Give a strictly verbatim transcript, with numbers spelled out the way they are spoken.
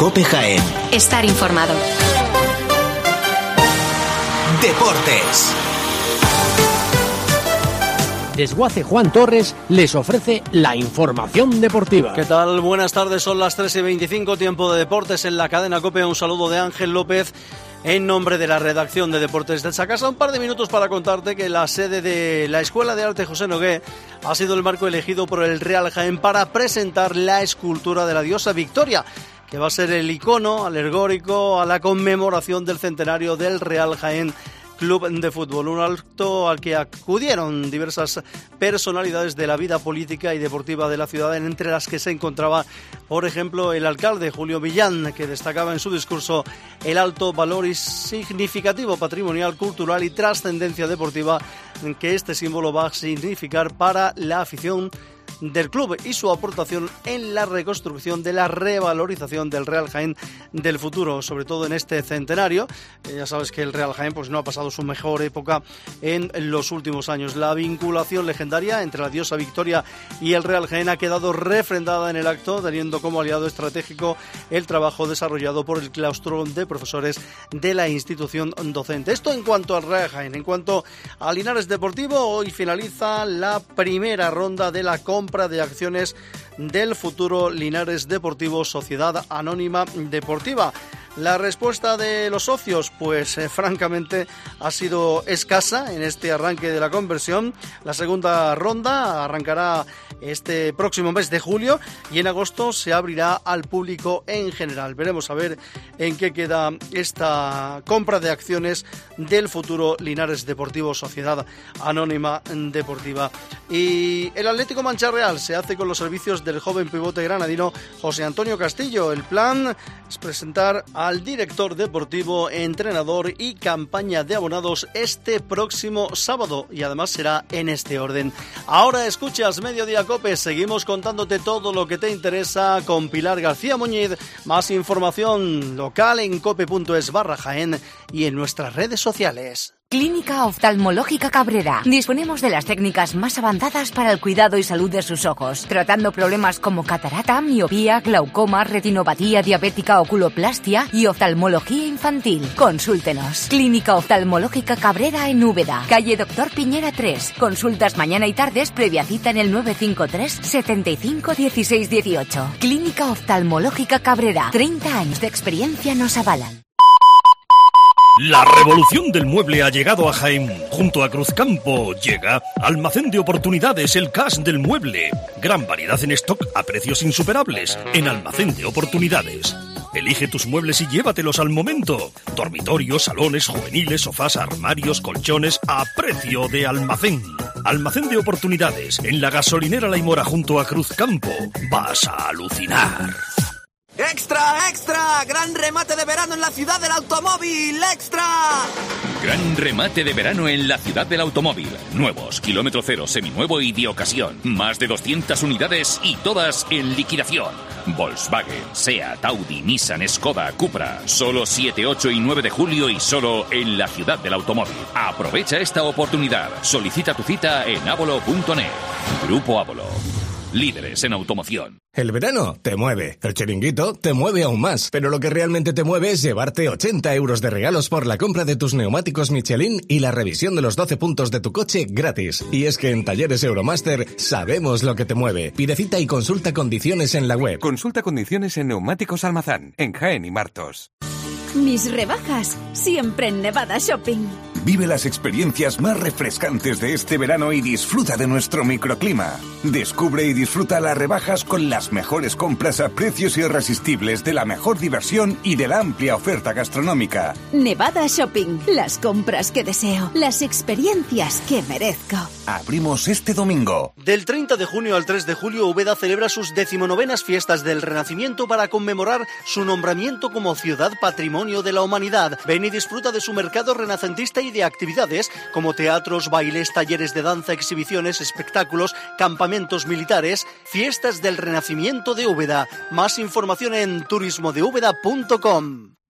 COPE Jaén. Estar informado. Deportes. Desguace Juan Torres les ofrece la información deportiva. ¿Qué tal? Buenas tardes, son las tres y veinticinco, tiempo de deportes en la cadena COPE. Un saludo de Ángel López en nombre de la redacción de Deportes de esta casa. Un par de minutos para contarte que la sede de la Escuela de Arte José Nogué ha sido el marco elegido por el Real Jaén para presentar la escultura de la diosa Victoria, que va a ser el icono alegórico a la conmemoración del centenario del Real Jaén Club de Fútbol, un acto al que acudieron diversas personalidades de la vida política y deportiva de la ciudad, entre las que se encontraba, por ejemplo, el alcalde Julio Millán, que destacaba en su discurso el alto valor y significativo patrimonial, cultural y trascendencia deportiva que este símbolo va a significar para la afición del club y su aportación en la reconstrucción de la revalorización del Real Jaén del futuro, sobre todo en este centenario. Eh, ya sabes que el Real Jaén pues no ha pasado su mejor época en los últimos años. La vinculación legendaria entre la diosa Victoria y el Real Jaén ha quedado refrendada en el acto, teniendo como aliado estratégico el trabajo desarrollado por el claustro de profesores de la institución docente. Esto en cuanto al Real Jaén. En cuanto a Linares Deportivo, hoy finaliza la primera ronda de la compra de acciones del futuro Linares Deportivo Sociedad Anónima Deportiva. La respuesta de los socios, pues eh, francamente ha sido escasa en este arranque de la conversión. La segunda ronda arrancará este próximo mes de julio y en agosto se abrirá al público en general. Veremos a ver en qué queda esta compra de acciones del futuro Linares Deportivo Sociedad Anónima Deportiva. Y el Atlético Mancha Real se hace con los servicios del joven pivote granadino José Antonio Castillo. El plan es presentar al director deportivo, entrenador y campaña de abonados este próximo sábado, y además será en este orden. Ahora escuchas Mediodía COPE, seguimos contándote todo lo que te interesa con Pilar García Muñiz. Más información local en cope.es barra Jaén y en nuestras redes sociales. Clínica Oftalmológica Cabrera. Disponemos de las técnicas más avanzadas para el cuidado y salud de sus ojos, tratando problemas como catarata, miopía, glaucoma, retinopatía diabética, oculoplastia y oftalmología infantil. Consúltenos. Clínica Oftalmológica Cabrera en Úbeda, calle Doctor Piñera tres. Consultas mañana y tardes previa cita en el nueve cinco tres, setenta y cinco, dieciséis dieciocho. Clínica Oftalmológica Cabrera. treinta años de experiencia nos avalan. La revolución del mueble ha llegado a Jaén. Junto a Cruzcampo llega Almacén de Oportunidades, el cash del mueble. Gran variedad en stock a precios insuperables en Almacén de Oportunidades. Elige tus muebles y llévatelos al momento. Dormitorios, salones, juveniles, sofás, armarios, colchones a precio de almacén. Almacén de Oportunidades en la gasolinera La Imora junto a Cruzcampo. Vas a alucinar. ¡Extra, extra! ¡Gran remate de verano en la ciudad del automóvil! ¡Extra! Gran remate de verano en la ciudad del automóvil. Nuevos, kilómetro cero, seminuevo y de ocasión. Más de doscientas unidades y todas en liquidación. Volkswagen, Seat, Audi, Nissan, Skoda, Cupra. Solo siete, ocho y nueve de julio y solo en la ciudad del automóvil. Aprovecha esta oportunidad. Solicita tu cita en abolo punto net. Grupo Abolo. Líderes en automoción. El verano te mueve, el chiringuito te mueve aún más, pero lo que realmente te mueve es llevarte ochenta euros de regalos por la compra de tus neumáticos Michelin y la revisión de los doce puntos de tu coche gratis. Y es que en Talleres Euromaster sabemos lo que te mueve. Pide cita y consulta condiciones en la web. Consulta condiciones en Neumáticos Almazán, en Jaén y Martos. Mis rebajas, siempre en Nevada Shopping. Vive las experiencias más refrescantes de este verano y disfruta de nuestro microclima. Descubre y disfruta las rebajas con las mejores compras a precios irresistibles de la mejor diversión y de la amplia oferta gastronómica. Nevada Shopping, las compras que deseo, las experiencias que merezco. Abrimos este domingo. Del treinta de junio al tres de julio, Úbeda celebra sus decimonovenas fiestas del Renacimiento para conmemorar su nombramiento como Ciudad Patrimonio de la Humanidad. Ven y disfruta de su mercado renacentista y de actividades como teatros, bailes, talleres de danza, exhibiciones, espectáculos, campamentos militares, fiestas del Renacimiento de Úbeda. Más información en turismo de úbeda punto com.